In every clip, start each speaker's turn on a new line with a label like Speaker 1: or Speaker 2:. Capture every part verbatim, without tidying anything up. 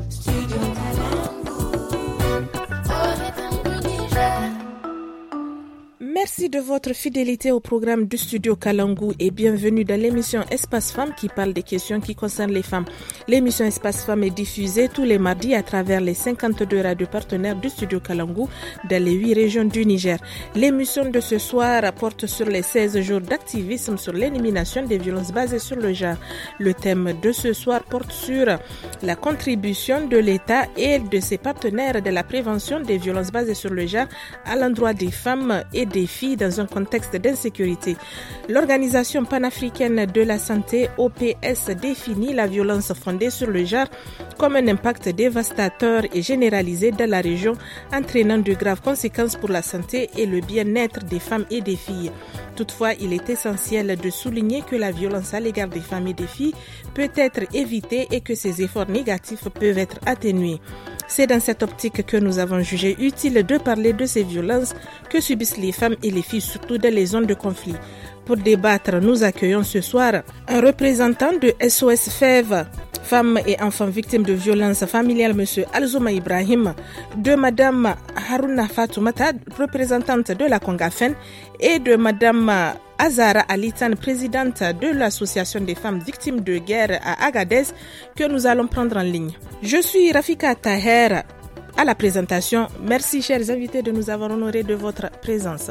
Speaker 1: Merci de votre fidélité au programme du Studio Kalangu et bienvenue dans l'émission Espace Femmes qui parle des questions qui concernent les femmes. L'émission Espace Femmes est diffusée tous les mardis à travers les cinquante-deux radios partenaires du Studio Kalangu dans les huit régions du Niger. L'émission de ce soir porte sur les seize jours d'activisme sur l'élimination des violences basées sur le genre. Le thème de ce soir porte sur la contribution de l'État et de ses partenaires de la prévention des violences basées sur le genre à l'endroit des femmes et des filles dans un contexte d'insécurité. L'Organisation panafricaine de la santé, O P S, définit la violence fondée sur le genre comme un impact dévastateur et généralisé dans la région, entraînant de graves conséquences pour la santé et le bien-être des femmes et des filles. Toutefois, il est essentiel de souligner que la violence à l'égard des femmes et des filles peut être évitée et que ses efforts négatifs peuvent être atténués. C'est dans cette optique que nous avons jugé utile de parler de ces violences que subissent les femmes et les filles, surtout dans les zones de conflit. Pour débattre, nous accueillons ce soir un représentant de S O S F E V, Femmes et enfants victimes de violences familiales, M. Alzouma Ibrahim, de Mme Haruna Fatoumata, représentante de la Congafen, et de Mme Azara Alitan, présidente de l'association des femmes victimes de guerre à Agadez, que nous allons prendre en ligne. Je suis Rafika Taher à la présentation. Merci, chers invités, de nous avoir honorés de votre présence.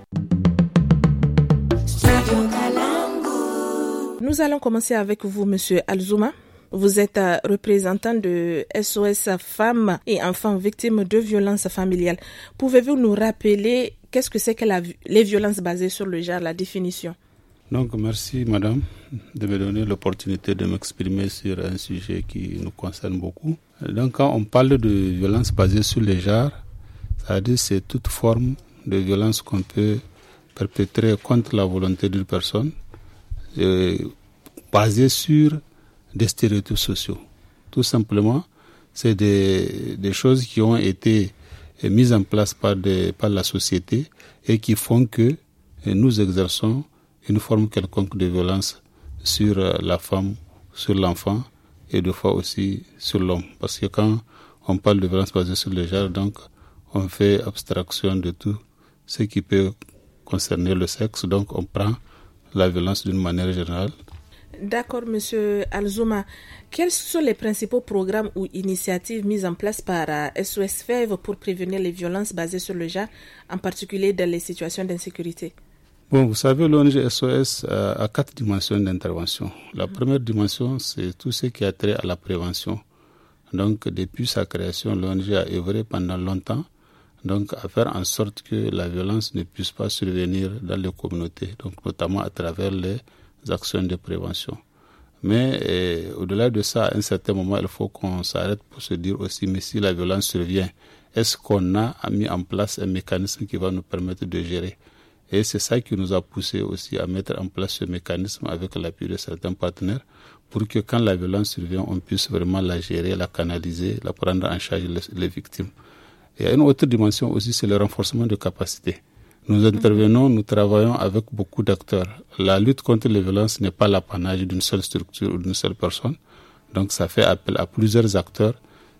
Speaker 1: Nous allons commencer avec vous, M. Alzouma. Vous êtes représentant de S O S Femmes et enfants victimes de violences familiales. Pouvez-vous nous rappeler qu'est-ce que c'est que la, les violences basées sur le genre, la définition?
Speaker 2: Donc, merci madame de me donner l'opportunité de m'exprimer sur un sujet qui nous concerne beaucoup. Donc, quand on parle de violences basées sur le genre, ça veut dire que c'est toute forme de violence qu'on peut perpétrer contre la volonté d'une personne, euh, basée sur des stéréotypes sociaux. Tout simplement, c'est des, des choses qui ont été mises en place par, des, par la société et qui font que nous exerçons une forme quelconque de violence sur la femme, sur l'enfant et deux fois aussi sur l'homme. Parce que quand on parle de violence basée sur le genre, donc on fait abstraction de tout ce qui peut concerner le sexe. Donc on prend la violence d'une manière générale.
Speaker 1: D'accord, Monsieur Alzouma. Quels sont les principaux programmes ou initiatives mises en place par S O S F E V pour prévenir les violences basées sur le genre, en particulier dans les situations d'insécurité?
Speaker 2: Bon, vous savez, l'O N G S O S a quatre dimensions d'intervention. La mmh. première dimension, c'est tout ce qui a trait à la prévention. Donc, depuis sa création, l'O N G a œuvré pendant longtemps donc, à faire en sorte que la violence ne puisse pas survenir dans les communautés, donc notamment à travers les actions de prévention. Mais eh, au-delà de ça, à un certain moment, il faut qu'on s'arrête pour se dire aussi, mais si la violence survient, est-ce qu'on a mis en place un mécanisme qui va nous permettre de gérer? Et c'est ça qui nous a poussé aussi à mettre en place ce mécanisme avec l'appui de certains partenaires pour que quand la violence survient, on puisse vraiment la gérer, la canaliser, la prendre en charge les, les victimes. Et une autre dimension aussi, c'est le renforcement de capacités. Nous intervenons, nous travaillons avec beaucoup d'acteurs. La lutte contre les violences n'est pas l'apanage d'une seule structure ou d'une seule personne. Donc ça fait appel à plusieurs acteurs.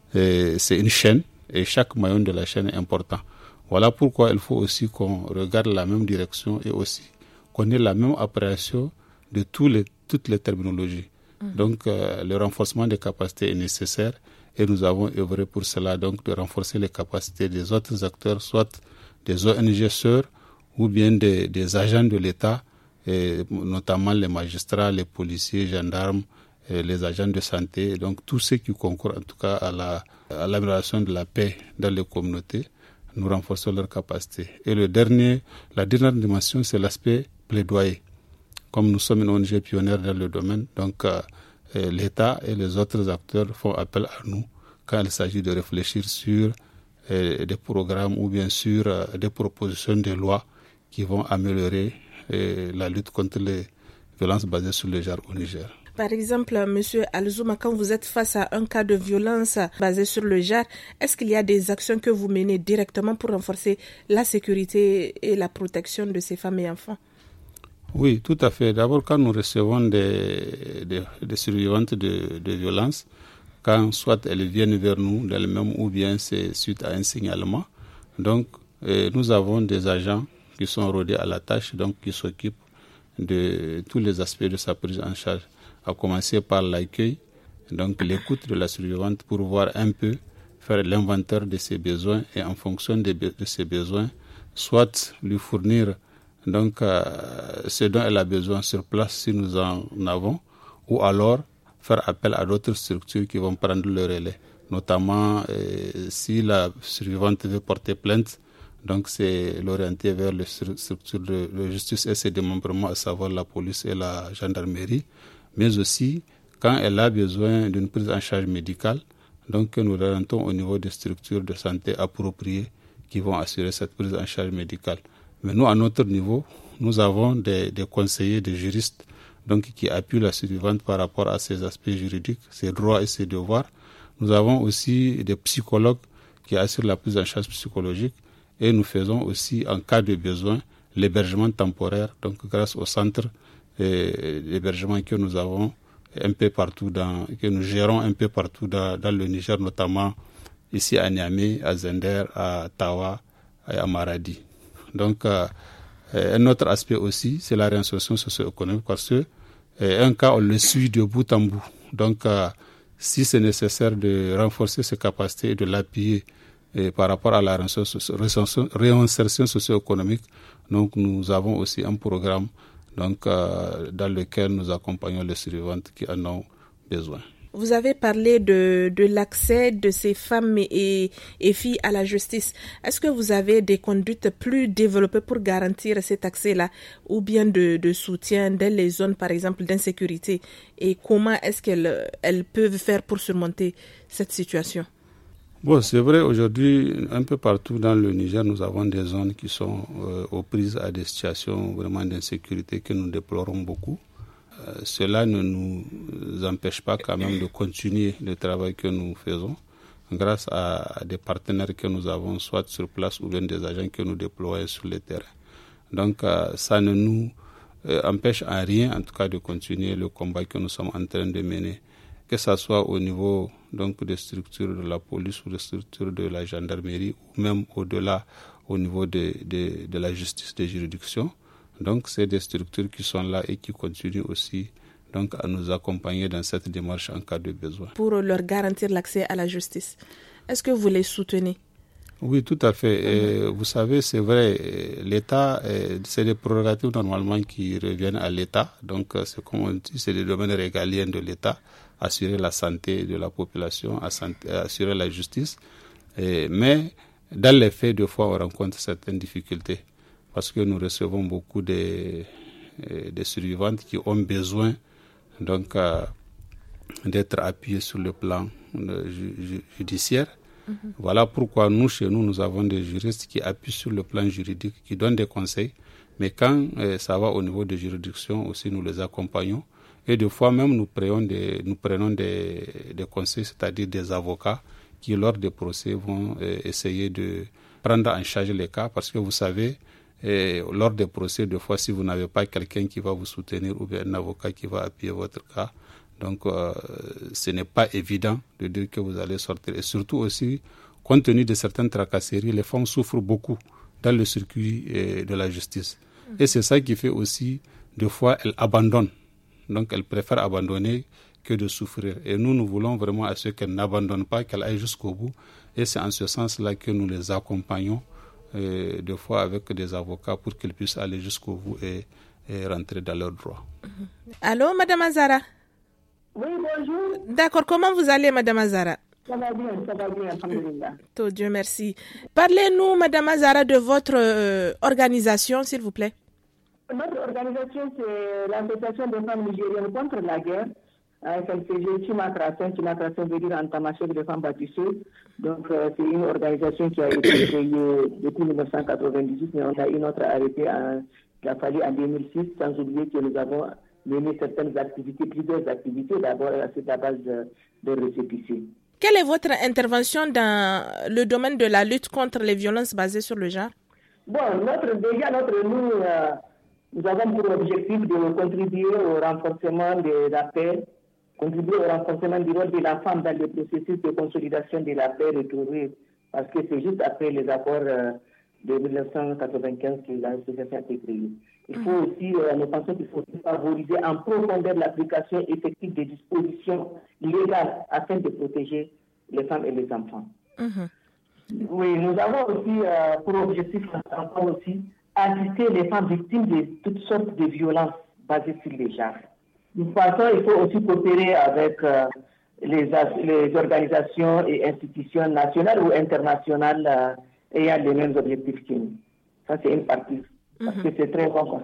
Speaker 2: Et c'est une chaîne et chaque maillon de la chaîne est important. Voilà pourquoi il faut aussi qu'on regarde la même direction et aussi qu'on ait la même appréciation de tous les, toutes les terminologies. Mmh. Donc euh, le renforcement des capacités est nécessaire et nous avons œuvré pour cela, donc de renforcer les capacités des autres acteurs, soit des O N G sœurs ou bien des, des agents de l'État, et notamment les magistrats, les policiers, gendarmes, et les agents de santé, donc tous ceux qui concourent en tout cas à, la, à l'amélioration de la paix dans les communautés, nous renforçons leurs capacités. Et le dernier, la dernière dimension, c'est l'aspect plaidoyer. Comme nous sommes une O N G pionnière dans le domaine, donc euh, l'État et les autres acteurs font appel à nous quand il s'agit de réfléchir sur euh, des programmes ou bien sur euh, des propositions de loi qui vont améliorer euh, la lutte contre les violences basées sur le genre au Niger.
Speaker 1: Par exemple, M. Alzouma, quand vous êtes face à un cas de violence basée sur le genre, est-ce qu'il y a des actions que vous menez directement pour renforcer la sécurité et la protection de ces femmes et enfants?
Speaker 2: Oui, tout à fait. D'abord, quand nous recevons des, des, des survivantes de, de violences, quand soit elles viennent vers nous d'elles-mêmes ou bien c'est suite à un signalement. Donc, euh, nous avons des agents qui sont rodés à la tâche, donc qui s'occupent de tous les aspects de sa prise en charge, à commencer par l'accueil, donc l'écoute de la survivante pour voir un peu, faire l'inventaire de ses besoins et en fonction de, de ses besoins, soit lui fournir donc euh, ce dont elle a besoin sur place si nous en avons, ou alors faire appel à d'autres structures qui vont prendre le relais, notamment euh, si la survivante veut porter plainte, donc c'est l'orienter vers les structures de, de justice et ses démembrements, à savoir la police et la gendarmerie, mais aussi quand elle a besoin d'une prise en charge médicale, donc nous l'orientons au niveau des structures de santé appropriées qui vont assurer cette prise en charge médicale. Mais nous, à notre niveau, nous avons des, des conseillers, des juristes donc, qui appuient la survivante par rapport à ses aspects juridiques, ses droits et ses devoirs. Nous avons aussi des psychologues qui assurent la prise en charge psychologique et nous faisons aussi, en cas de besoin, l'hébergement temporaire, donc grâce au centre eh, d'hébergement que nous avons un peu partout, dans, que nous gérons un peu partout dans, dans le Niger, notamment ici à Niamey, à Zender, à Tawa et à Maradi. Donc, euh, un autre aspect aussi, c'est la réinsertion socio-économique parce que euh, un cas, on le suit de bout en bout. Donc, euh, si c'est nécessaire de renforcer ses capacités et de l'appuyer et par rapport à la réinsertion socio-économique, donc nous avons aussi un programme donc, euh, dans lequel nous accompagnons les survivantes qui en ont besoin.
Speaker 1: Vous avez parlé de, de l'accès de ces femmes et, et filles à la justice. Est-ce que vous avez des conduites plus développées pour garantir cet accès-là ou bien de, de soutien dans les zones, par exemple, d'insécurité? Et comment est-ce qu'elles elles peuvent faire pour surmonter cette situation?
Speaker 2: Bon, c'est vrai, aujourd'hui, un peu partout dans le Niger, nous avons des zones qui sont euh, aux prises à des situations vraiment d'insécurité que nous déplorons beaucoup. Euh, cela ne nous empêche pas quand même de continuer le travail que nous faisons grâce à, à des partenaires que nous avons, soit sur place ou bien des agents que nous déployons sur le terrain. Donc, euh, ça ne nous euh, empêche en rien, en tout cas, de continuer le combat que nous sommes en train de mener, que ce soit au niveau donc, des structures de la police ou des structures de la gendarmerie ou même au-delà au niveau de, de, de la justice des juridictions. Donc, c'est des structures qui sont là et qui continuent aussi donc, à nous accompagner dans cette démarche en cas de besoin.
Speaker 1: Pour leur garantir l'accès à la justice, est-ce que vous les soutenez? Oui,
Speaker 2: tout à fait. Et vous savez, c'est vrai, l'État, c'est des prérogatives normalement qui reviennent à l'État. Donc, c'est comme on dit, c'est des domaines régaliens de l'État, assurer la santé de la population, assurer la justice. Et, mais, dans les faits, des fois, on rencontre certaines difficultés. Parce que nous recevons beaucoup de, de survivantes qui ont besoin donc, euh, d'être appuyées sur le plan euh, ju- judiciaire. Mm-hmm. Voilà pourquoi nous, chez nous, nous avons des juristes qui appuient sur le plan juridique, qui donnent des conseils. Mais quand euh, ça va au niveau des juridictions aussi, nous les accompagnons. Et des fois même, nous prenons des, nous prenons des, des conseils, c'est-à-dire des avocats qui, lors des procès, vont euh, essayer de prendre en charge les cas. Parce que vous savez, et lors des procès, des fois, si vous n'avez pas quelqu'un qui va vous soutenir ou bien un avocat qui va appuyer votre cas, donc euh, ce n'est pas évident de dire que vous allez sortir. Et surtout aussi, compte tenu de certaines tracasseries, les femmes souffrent beaucoup dans le circuit eh, de la justice. Et c'est ça qui fait aussi, des fois, elles abandonnent. Donc, elles préfèrent abandonner que de souffrir. Et nous, nous voulons vraiment à ce qu'elles n'abandonnent pas, qu'elles aillent jusqu'au bout. Et c'est en ce sens-là que nous les accompagnons. Et des fois avec des avocats pour qu'ils puissent aller jusqu'au bout et, et rentrer dans leurs droits.
Speaker 1: Allô, Madame Azara?
Speaker 3: Oui, bonjour.
Speaker 1: D'accord, comment vous allez, Madame Azara?
Speaker 3: Ça va bien, ça va bien, alhamdoulilah.
Speaker 1: Oh, Dieu merci. Parlez-nous, Madame Azara, de votre euh, organisation, s'il vous plaît.
Speaker 3: Notre organisation, c'est l'Association des femmes nigériennes contre la guerre. Euh, ça fait Chimakrasen. Chimakrasen veut dire en tamashek des femmes battues. Donc, euh, c'est une organisation qui a été créée depuis dix-neuf cent quatre-vingt-dix-huit, mais on a eu notre arrêté en, qui a fallu en deux mille six, sans oublier que nous avons mené certaines activités, plusieurs activités, d'abord à la base de, de récépissé.
Speaker 1: Quelle est votre intervention dans le domaine de la lutte contre les violences basées sur le genre?
Speaker 3: Bon, notre, déjà, notre, nous, euh, nous avons pour objectif de contribuer au renforcement de la paix, contribuer au renforcement du rôle de la femme dans le processus de consolidation de la paix retrouvée, parce que c'est juste après les accords euh, de dix-neuf cent quatre-vingt-quinze que l'association a été créée. Il faut aussi, euh, nous pensons qu'il faut aussi favoriser en profondeur l'application effective des dispositions légales afin de protéger les femmes et les enfants. Mm-hmm. Oui, nous avons aussi euh, pour objectif encore aussi assister les femmes victimes de toutes sortes de violences basées sur les genres. De toute façon, il faut aussi coopérer avec euh, les, les organisations et institutions nationales ou internationales euh, ayant les mêmes objectifs que nous. Ça, c'est une partie, parce mm-hmm. que c'est très important.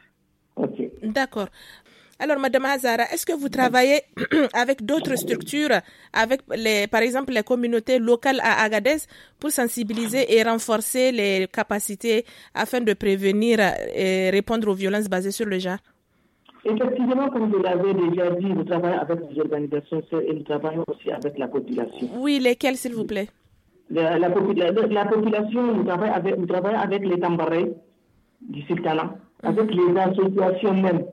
Speaker 3: Ok.
Speaker 1: D'accord. Alors, Madame Hazara, est-ce que vous travaillez avec d'autres structures, avec les, par exemple les communautés locales à Agadez, pour sensibiliser et renforcer les capacités afin de prévenir et répondre aux violences basées sur le genre?
Speaker 3: Effectivement, comme vous l'avez déjà dit, nous travaillons avec les organisations et nous travaillons aussi avec la population.
Speaker 1: Oui, lesquelles, s'il vous plaît?
Speaker 3: La, la, la, la population, nous travaillons avec, nous travaillons avec les tambarés du sultanat, mm-hmm. avec les associations même.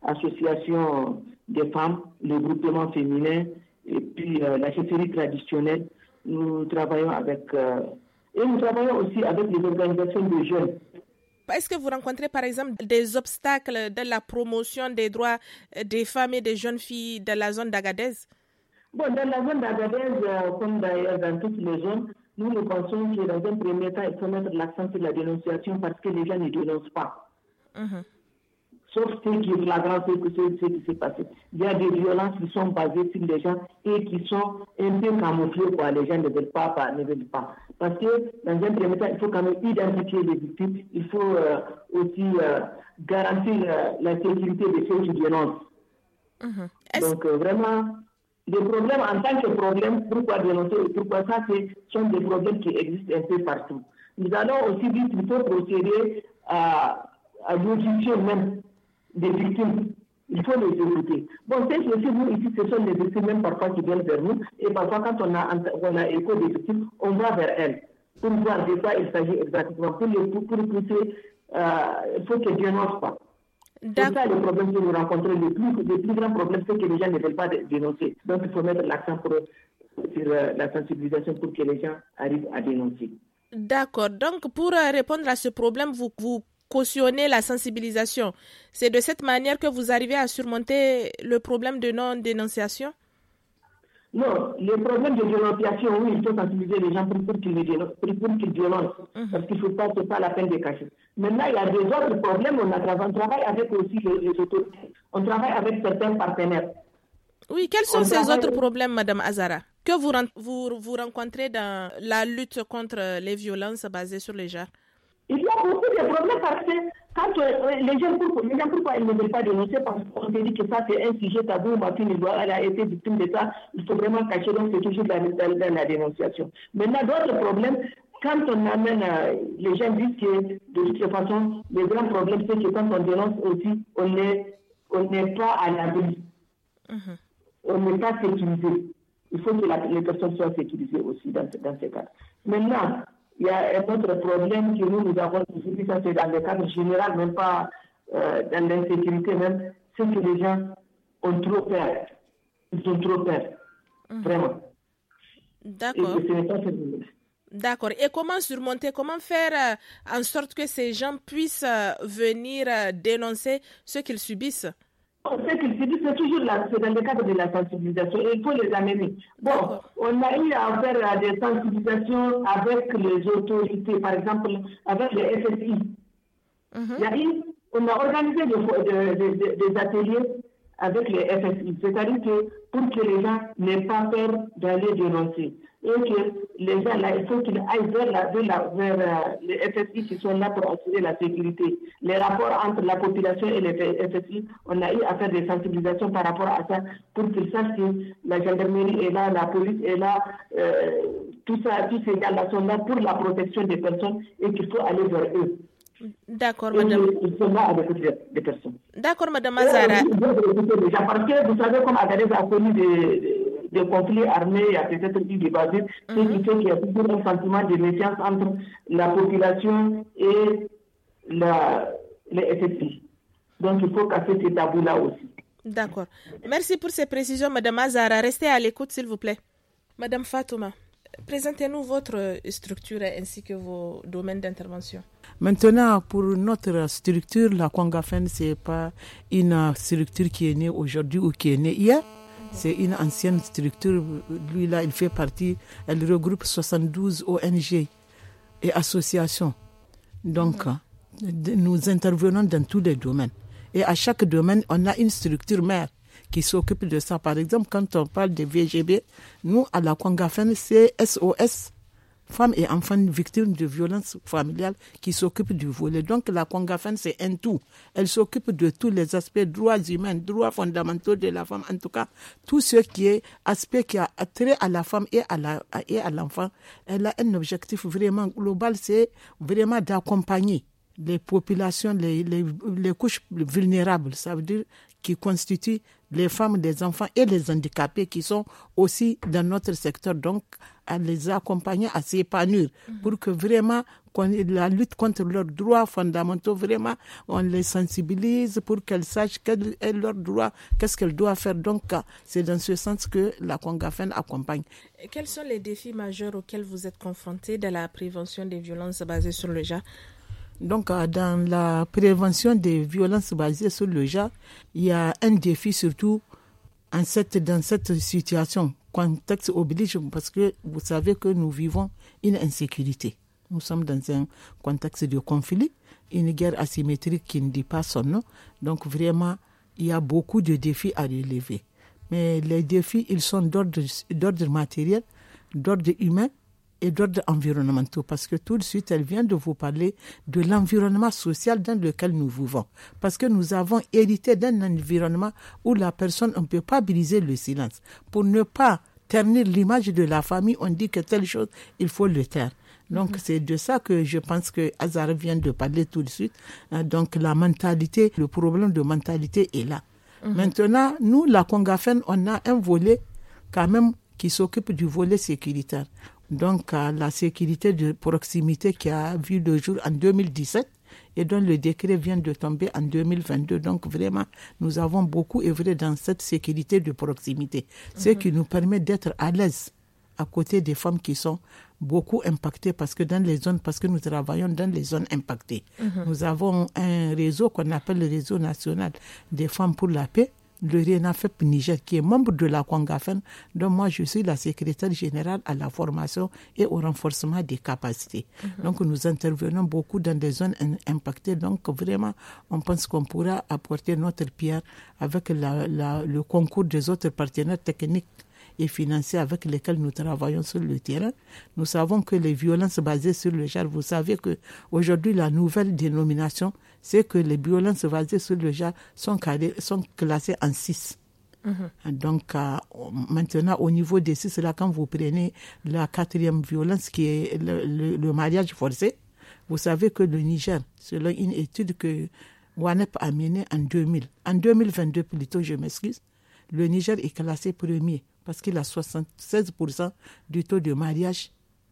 Speaker 3: Association des femmes, le groupement féminin et puis euh, la chefferie traditionnelle. Nous travaillons avec euh, et nous travaillons aussi avec les organisations de jeunes.
Speaker 1: Est-ce que vous rencontrez par exemple des obstacles dans la promotion des droits des femmes et des jeunes filles dans la zone d'Agadez?
Speaker 3: Bon, dans la zone d'Agadez, euh, comme d'ailleurs dans toutes les zones, nous nous pensons que dans un premier temps, il faut mettre l'accent sur la dénonciation parce que les gens ne dénoncent pas. Mm-hmm. Sauf ce qui est flagrant, c'est ce qui s'est passé. Il y a des violences qui sont basées sur les gens et qui sont un peu camouflées, quoi. Les gens ne veulent pas, pas, ne veulent pas. Parce que, dans un premier temps, il faut quand même identifier les victimes. Il faut euh, aussi euh, garantir euh, la sécurité de ceux qui dénoncent. Mm-hmm. Donc, euh, vraiment, les problèmes en tant que problème, pourquoi dénoncer, pourquoi ça, ce sont des problèmes qui existent un peu partout. Nous allons aussi dire qu'il faut procéder à, à l'audition même des victimes. Il faut les écouter. Bon, c'est aussi nous ici, ce sont les victimes même parfois qui viennent vers nous, et parfois quand on a, on a écho des victimes, on va vers elles, pour voir de quoi il s'agit exactement, pour les pour, pour pousser, euh, il faut qu'elles dénoncent pas. C'est ça le problème que nous rencontrons, le plus, le plus grand problème, c'est que les gens ne veulent pas dénoncer. Donc il faut mettre l'accent pour, sur euh, la sensibilisation pour que les gens arrivent à dénoncer.
Speaker 1: D'accord. Donc pour répondre à ce problème, vous, vous cautionner la sensibilisation. C'est de cette manière que vous arrivez à surmonter le problème de non-dénonciation?
Speaker 3: Non, le problème de dénonciation, oui, il faut sensibiliser les gens pour, pour qu'ils dénoncent, pour, pour qu'ils dénoncent mm-hmm. parce qu'il ne faut pas, c'est pas la peine de cacher. Maintenant, il y a des autres problèmes, on, a, on travaille avec aussi les, les autorités, on travaille avec certains partenaires.
Speaker 1: Oui, quels sont
Speaker 3: on
Speaker 1: ces
Speaker 3: travaille...
Speaker 1: autres problèmes, Madame Hazara, que vous, vous, vous rencontrez dans la lutte contre les violences basées sur les genres?
Speaker 3: Il y a beaucoup de problèmes parce que quand euh, les gens, pourquoi, les gens, pourquoi ils ne veulent pas dénoncer? Parce qu'on se dit que ça, c'est un sujet tabou. Ma fille, elle a été victime de ça. Il faut vraiment cacher, donc c'est toujours dans la, la, la dénonciation. Maintenant, d'autres problèmes, quand on amène, euh, les gens disent que de toute façon, le grand problème, c'est que quand on dénonce aussi, on n'est on n'est pas à l'abri. Mm-hmm. On n'est pas sécurisé. Il faut que la, les personnes soient sécurisées aussi dans, dans ces cas. Maintenant, il y a un autre problème que nous, nous avons ici, ça c'est dans le cadre général, même pas euh, dans l'insécurité même, c'est que les gens ont trop peur. Ils ont trop peur. Mmh. Vraiment.
Speaker 1: D'accord.
Speaker 3: Et ce n'est pas fait.
Speaker 1: D'accord. Et comment surmonter, comment faire euh, en sorte que ces gens puissent euh, venir euh, dénoncer ce qu'ils subissent?
Speaker 3: Ce qu'ils subissent, c'est toujours là, c'est dans le cadre de la sensibilisation et il faut les amener. Bon, d'accord. On a eu à faire à des sensibilisations avec les autorités, par exemple avec les F S I. Mm-hmm. Il y a eu, on a organisé des, des, des, des ateliers avec les F S I, c'est-à-dire que pour que les gens n'aient pas peur d'aller dénoncer. Et que les gens là, il faut qu'ils aillent vers, la, vers, la, vers euh, les F S I qui sont là pour assurer la sécurité. Les rapports entre la population et les F S I, on a eu à faire des sensibilisations par rapport à ça pour qu'ils sachent que la gendarmerie est là, la police est là, euh, tout ça, tous ces gars-là sont là pour la protection des personnes et qu'il faut aller vers eux.
Speaker 1: D'accord, madame.
Speaker 3: Ils sont là avec les personnes.
Speaker 1: D'accord, madame Hazara.
Speaker 3: Parce que vous savez, comme Agadez a connu des des conflits armés, il y a peut-être eu des bases, mm-hmm. ce qui fait qu'il y a toujours un sentiment de méfiance entre la population et la, les F S I. Donc il faut casser ces tabous-là aussi.
Speaker 1: D'accord. Merci pour ces précisions, Madame Azara. Restez à l'écoute, s'il vous plaît. Madame Fatouma, présentez-nous votre structure ainsi que vos domaines d'intervention.
Speaker 4: Maintenant, pour notre structure, la Congafen, ce n'est pas une structure qui est née aujourd'hui ou qui est née hier. C'est une ancienne structure. Lui, là, il fait partie, elle regroupe soixante-douze O N G et associations. Donc, mm-hmm. nous intervenons dans tous les domaines. Et à chaque domaine, on a une structure mère qui s'occupe de ça. Par exemple, quand on parle de V G B, nous, à la Congafen, c'est S O S, Femmes et enfants victimes de violences familiales, qui s'occupent du volet. Donc, la Congafen, c'est un tout. Elle s'occupe de tous les aspects, droits humains, droits fondamentaux de la femme. En tout cas, tout ce qui est aspect qui a trait à la femme et à, la, et à l'enfant. Elle a un objectif vraiment global, c'est vraiment d'accompagner les populations, les, les, les couches vulnérables, ça veut dire qui constituent les femmes, les enfants et les handicapés qui sont aussi dans notre secteur, donc à les accompagner, à s'épanouir mmh. pour que vraiment la lutte contre leurs droits fondamentaux, vraiment on les sensibilise pour qu'elles sachent quel est leur droit, qu'est-ce qu'elles doivent faire. Donc c'est dans ce sens que la Congafen accompagne.
Speaker 1: Quels sont les défis majeurs auxquels vous êtes confrontés dans la prévention des violences basées sur le genre?
Speaker 4: Donc, dans la prévention des violences basées sur le genre, il y a un défi surtout en cette, dans cette situation. Contexte oblige, parce que vous savez que nous vivons une insécurité. Nous sommes dans un contexte de conflit, une guerre asymétrique qui ne dit pas son nom. Donc, vraiment, il y a beaucoup de défis à relever. Mais les défis, ils sont d'ordre, d'ordre matériel, d'ordre humain, et d'ordre environnementaux, parce que tout de suite, elle vient de vous parler de l'environnement social dans lequel nous vivons. Parce que nous avons hérité d'un environnement où la personne, on ne peut pas briser le silence. Pour ne pas ternir l'image de la famille, on dit que telle chose, il faut le taire. Donc, mm-hmm. c'est de ça que je pense que Azara vient de parler tout de suite. Donc, la mentalité, le problème de mentalité est là. Mm-hmm. Maintenant, nous, la Congafen, on a un volet quand même qui s'occupe du volet sécuritaire. Donc, euh, la sécurité de proximité qui a vu le jour en deux mille dix-sept et dont le décret vient de tomber en deux mille vingt-deux. Donc, vraiment, nous avons beaucoup œuvré dans cette sécurité de proximité, mm-hmm. ce qui nous permet d'être à l'aise à côté des femmes qui sont beaucoup impactées parce que dans les zones, parce que nous travaillons dans les zones impactées. Mm-hmm. Nous avons un réseau qu'on appelle le réseau national des femmes pour la paix, le RENAFEP Niger, qui est membre de la Congafen, dont moi je suis la secrétaire générale à la formation et au renforcement des capacités. Mm-hmm. Donc nous intervenons beaucoup dans des zones impactées, donc vraiment on pense qu'on pourra apporter notre pierre avec la, la, le concours des autres partenaires techniques et financiers avec lesquels nous travaillons sur le terrain. Nous savons que les violences basées sur le genre, vous savez qu'aujourd'hui la nouvelle dénomination, c'est que les violences basées sur le genre sont, carré, sont classées en six. Mm-hmm. Donc euh, maintenant au niveau des six, là, quand vous prenez la quatrième violence qui est le, le, le mariage forcé, vous savez que le Niger, selon une étude que WANEP a menée en deux mille, en deux mille vingt-deux plutôt, je m'excuse, le Niger est classé premier parce qu'il a soixante-seize pour cent du taux de mariage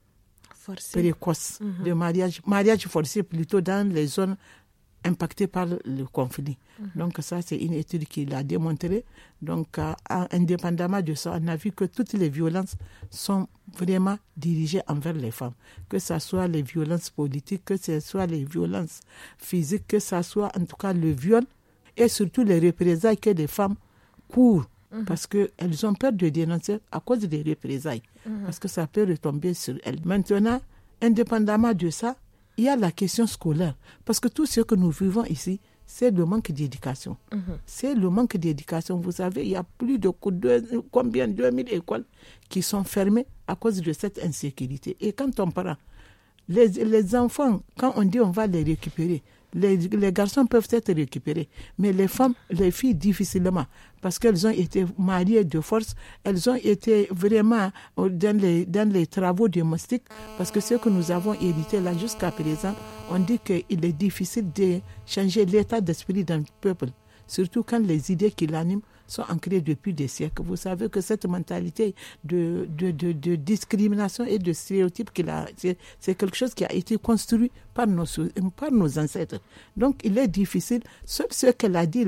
Speaker 4: forcé. Précoce, mm-hmm. de mariage, mariage forcé plutôt dans les zones impactées par le conflit. Mm-hmm. Donc ça, c'est une étude qui l'a démontré. Donc, euh, indépendamment de ça, on a vu que toutes les violences sont vraiment dirigées envers les femmes. Que ce soit les violences politiques, que ce soit les violences physiques, que ce soit en tout cas le viol et surtout les représailles que les femmes courent. Mmh. Parce qu'elles ont peur de dénoncer à cause des représailles. Mmh. Parce que ça peut retomber sur elles. Maintenant, indépendamment de ça, il y a la question scolaire. Parce que tout ce que nous vivons ici, c'est le manque d'éducation. Mmh. C'est le manque d'éducation. Vous savez, il y a plus de combien, deux mille écoles qui sont fermées à cause de cette insécurité. Et quand on prend les, les enfants, quand on dit on va les récupérer, Les, les garçons peuvent être récupérés, mais les femmes, les filles difficilement, parce qu'elles ont été mariées de force, elles ont été vraiment dans les, dans les travaux domestiques, parce que ce que nous avons hérité là jusqu'à présent, on dit qu'il est difficile de changer l'état d'esprit d'un peuple, surtout quand les idées qui l'animent sont ancrées depuis des siècles. Vous savez que cette mentalité de, de, de, de discrimination et de stéréotype, qu'il a, c'est, c'est quelque chose qui a été construit par nos, par nos ancêtres. Donc, il est difficile, sauf ce qu'elle a dit là,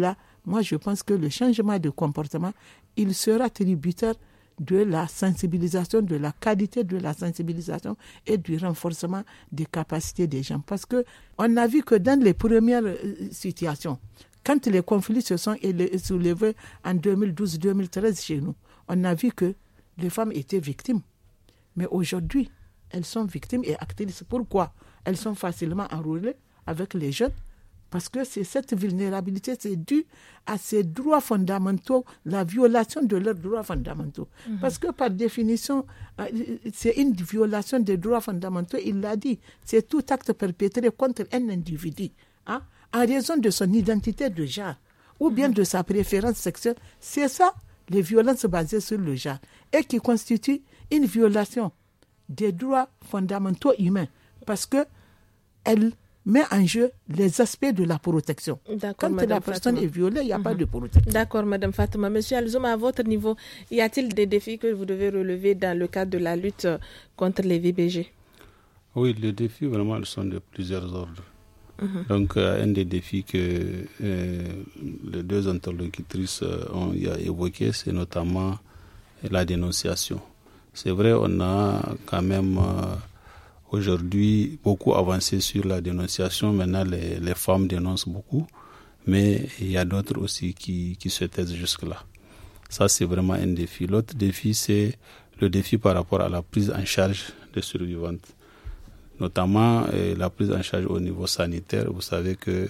Speaker 4: moi je pense que le changement de comportement, il sera tributaire de la sensibilisation, de la qualité de la sensibilisation et du renforcement des capacités des gens. Parce que on a vu que dans les premières situations, quand les conflits se sont soulevés en deux mille douze deux mille treize chez nous, on a vu que les femmes étaient victimes. Mais aujourd'hui, elles sont victimes et actrices. Pourquoi? Elles sont facilement enrôlées avec les jeunes. Parce que c'est cette vulnérabilité, c'est dû à ces droits fondamentaux, la violation de leurs droits fondamentaux. Mm-hmm. Parce que par définition, c'est une violation des droits fondamentaux, il l'a dit, c'est tout acte perpétré contre un individu, hein, en raison de son identité de genre, ou bien mm-hmm. de sa préférence sexuelle. C'est ça, les violences basées sur le genre, et qui constituent une violation des droits fondamentaux humains, parce que elle met en jeu les aspects de la protection. Quand Madame la personne Fatma. est violée, il n'y a mm-hmm. pas de protection.
Speaker 1: D'accord, Madame Fatma. Monsieur Alzouma, à votre niveau, y a-t-il des défis que vous devez relever dans le cadre de la lutte contre les V B G?
Speaker 2: Oui, les défis, vraiment, ils sont de plusieurs ordres. Mm-hmm. Donc, euh, un des défis que euh, les deux interlocutrices ont évoqué, c'est notamment la dénonciation. C'est vrai, on a quand même... Euh, Aujourd'hui, beaucoup avancé sur la dénonciation. Maintenant, les, les femmes dénoncent beaucoup, mais il y a d'autres aussi qui, qui se taisent jusque-là. Ça, c'est vraiment un défi. L'autre défi, c'est le défi par rapport à la prise en charge des survivantes, notamment eh, la prise en charge au niveau sanitaire. Vous savez que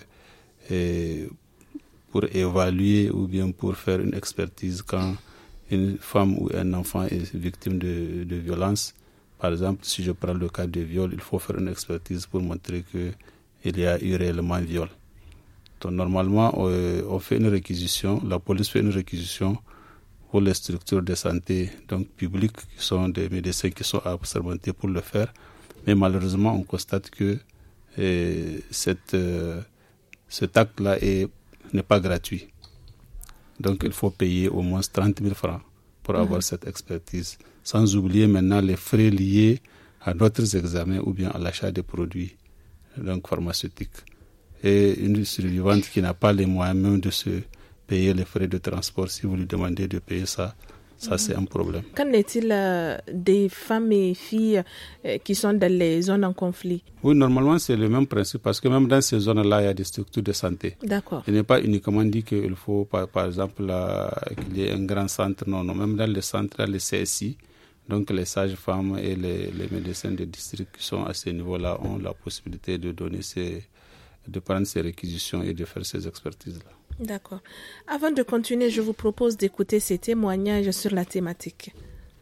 Speaker 2: eh, pour évaluer ou bien pour faire une expertise quand une femme ou un enfant est victime de, de violence, par exemple, si je prends le cas de viol, il faut faire une expertise pour montrer qu'il y a eu réellement viol. Donc, normalement, on, on fait une réquisition, la police fait une réquisition pour les structures de santé donc publiques, qui sont des médecins qui sont assermentés pour le faire. Mais malheureusement, on constate que eh, cette, euh, cet acte-là est, n'est pas gratuit. Donc, il faut payer au moins trente mille francs pour avoir mmh. cette expertise. Sans oublier maintenant les frais liés à d'autres examens ou bien à l'achat des produits donc pharmaceutiques. Et une survivante qui n'a pas les moyens même de se payer les frais de transport, si vous lui demandez de payer ça, ça mmh. c'est un problème.
Speaker 1: Qu'en est-il euh, des femmes et filles euh, qui sont dans les zones en conflit?
Speaker 2: Oui, normalement c'est le même principe parce que même dans ces zones-là, il y a des structures de santé.
Speaker 1: D'accord.
Speaker 2: Il n'est pas uniquement dit qu'il faut par, par exemple là, qu'il y ait un grand centre, non, non, même dans les centres, dans les C S I, donc les sages-femmes et les, les médecins de district qui sont à ce niveau-là ont la possibilité de donner ces, de prendre ces réquisitions et de faire ces expertises-là.
Speaker 1: D'accord. Avant de continuer, je vous propose d'écouter ces témoignages sur la thématique.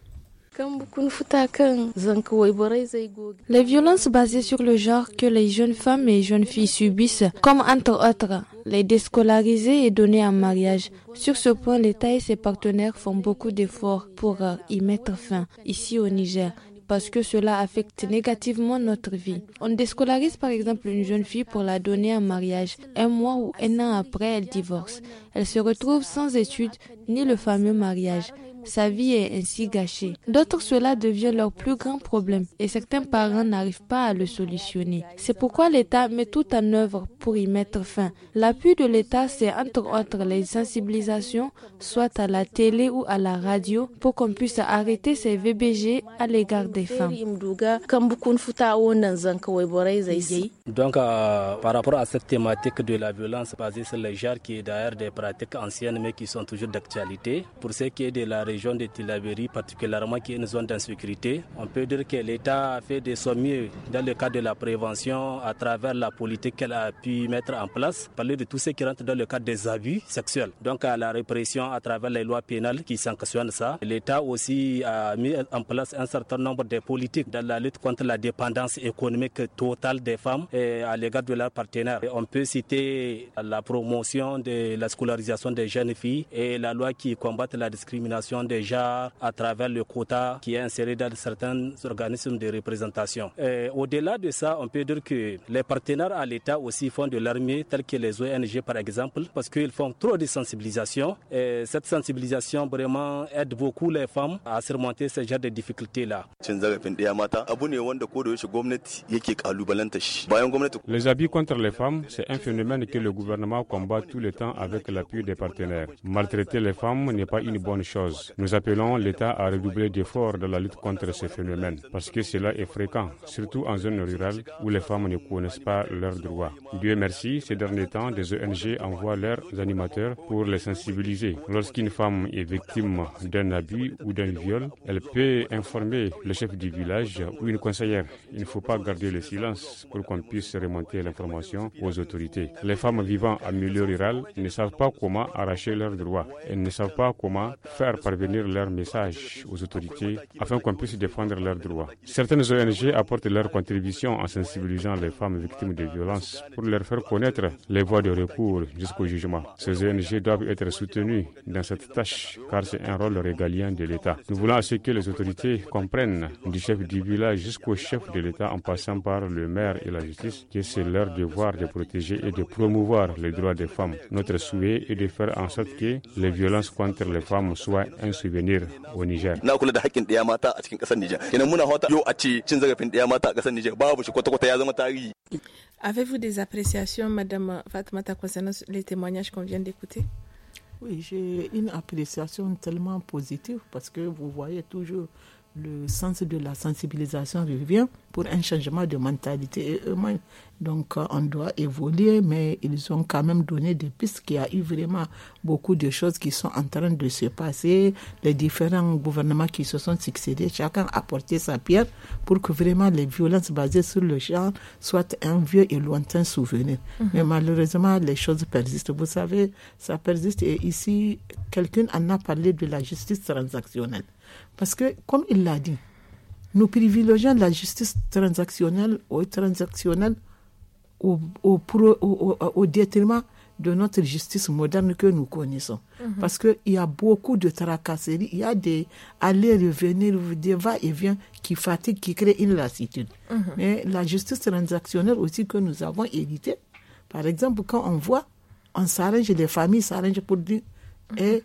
Speaker 5: Les violences basées sur le genre que les jeunes femmes et jeunes filles subissent, comme entre autres les déscolariser et donner en mariage. Sur ce point, l'État et ses partenaires font beaucoup d'efforts pour y mettre fin, ici au Niger, parce que cela affecte négativement notre vie. On déscolarise par exemple une jeune fille pour la donner en mariage. Un mois ou un an après, elle divorce. Elle se retrouve sans études ni le fameux mariage. Sa vie est ainsi gâchée. D'autres, cela devient leur plus grand problème et certains parents n'arrivent pas à le solutionner. C'est pourquoi l'État met tout en œuvre pour y mettre fin. L'appui de l'État, c'est entre autres les sensibilisations, soit à la télé ou à la radio, pour qu'on puisse arrêter ces V B G à l'égard des femmes.
Speaker 6: Donc, euh, par rapport à cette thématique de la violence basée sur le genre, qui est d'ailleurs des pratiques anciennes mais qui sont toujours d'actualité, pour ce qui est de la région de Tillabéri, particulièrement qui est une zone d'insécurité, on peut dire que l'État a fait de son mieux dans le cadre de la prévention à travers la politique qu'elle a pu mettre en place, parler de tout ce qui rentre dans le cadre des abus sexuels. Donc à la répression à travers les lois pénales qui sanctionnent ça. L'État aussi a mis en place un certain nombre de politiques dans la lutte contre la dépendance économique totale des femmes et à l'égard de leurs partenaires. Et on peut citer la promotion de la scolarisation des jeunes filles et la loi qui combat la discrimination question des genres à travers le quota qui est inséré dans certains organismes de représentation. Et au-delà de ça, on peut dire que les partenaires à l'État aussi font de l'armée, tels que les O N G par exemple, parce qu'ils font trop de sensibilisation. Et cette sensibilisation vraiment aide beaucoup les femmes à surmonter ce genre de difficultés-là.
Speaker 7: Les abus contre les femmes, c'est un phénomène que le gouvernement combat tout le temps avec l'appui des partenaires. Maltraiter les femmes n'est pas une bonne chose. Nous appelons l'État à redoubler d'efforts dans la lutte contre ce phénomène, parce que cela est fréquent, surtout en zone rurale où les femmes ne connaissent pas leurs droits. Dieu merci, ces derniers temps, des O N G envoient leurs animateurs pour les sensibiliser. Lorsqu'une femme est victime d'un abus ou d'un viol, elle peut informer le chef du village ou une conseillère. Il ne faut pas garder le silence pour qu'on puisse remonter l'information aux autorités. Les femmes vivant en milieu rural ne savent pas comment arracher leurs droits. Elles ne savent pas comment faire parvenir leur message aux autorités afin qu'on puisse défendre leurs droits. Certaines O N G apportent leur contribution en sensibilisant les femmes victimes de violences pour leur faire connaître les voies de recours jusqu'au jugement. Ces O N G doivent être soutenues dans cette tâche car c'est un rôle régalien de l'État. Nous voulons à ce que les autorités comprennent, du chef du village jusqu'au chef de l'État en passant par le maire et la justice, que c'est leur devoir de protéger et de promouvoir les droits des femmes. Notre souhait est de faire en sorte que les violences contre les femmes soient un souvenir au Niger.
Speaker 1: Avez-vous des appréciations, Madame Fatoumata, concernant les témoignages qu'on vient d'écouter?
Speaker 4: Oui, j'ai une appréciation tellement positive parce que vous voyez toujours le sens de la sensibilisation revient pour un changement de mentalité eux-mêmes. Donc on doit évoluer, mais ils ont quand même donné des pistes qu'il y a eu vraiment beaucoup de choses qui sont en train de se passer. Les différents gouvernements qui se sont succédés, chacun a apporté sa pierre pour que vraiment les violences basées sur le genre soient un vieux et lointain souvenir. Mm-hmm. Mais malheureusement, les choses persistent. Vous savez, ça persiste et ici, quelqu'un en a parlé de la justice transactionnelle. Parce que, comme il l'a dit, nous privilégions la justice transactionnelle au, transactionnelle au, au, pro, au, au, au détriment de notre justice moderne que nous connaissons. Mm-hmm. Parce qu'il y a beaucoup de tracasseries, il y a des allers-revenir, des va-et-vient qui fatiguent, qui créent une lassitude. Mm-hmm. Mais la justice transactionnelle aussi que nous avons héritée, par exemple, quand on voit, on s'arrange, les familles s'arrangent pour dire, mm-hmm. et